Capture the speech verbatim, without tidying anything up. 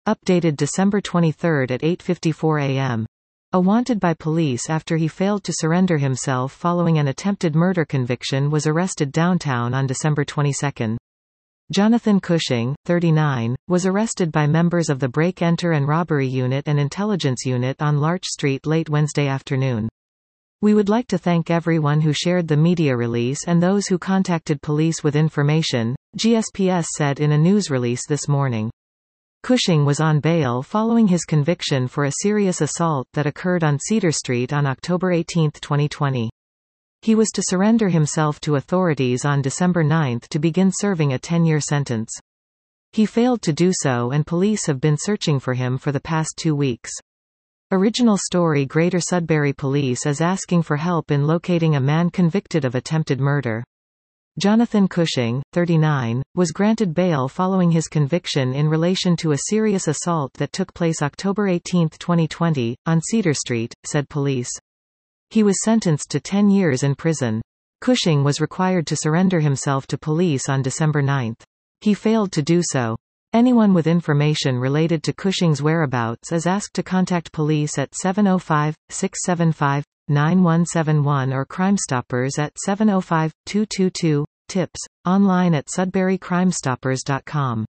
Updated December twenty-third at eight fifty-four a m A wanted by police after he failed to surrender himself following an attempted murder conviction was arrested downtown on December twenty-second. Jonathan Cushing, thirty-nine, was arrested by members of the Break-Enter and Robbery Unit and Intelligence Unit on Larch Street late Wednesday afternoon. We would like to thank everyone who shared the media release and those who contacted police with information, G S P S said in a news release this morning. Cushing was on bail following his conviction for a serious assault that occurred on Cedar Street on October eighteenth twenty twenty. He was to surrender himself to authorities on December ninth to begin serving a ten-year sentence. He failed to do so and police have been searching for him for the past two weeks. Original story: Greater Sudbury Police is asking for help in locating a man convicted of attempted murder. Jonathan Cushing, thirty-nine, was granted bail following his conviction in relation to a serious assault that took place October eighteenth twenty twenty, on Cedar Street, said police. He was sentenced to ten years in prison. Cushing was required to surrender himself to police on December ninth. He failed to do so. Anyone with information related to Cushing's whereabouts is asked to contact police at seven oh five, six seven five, nine one seven one or Crime Stoppers at seven oh five, two two two. Tips. Online at sudbury crime stoppers dot com.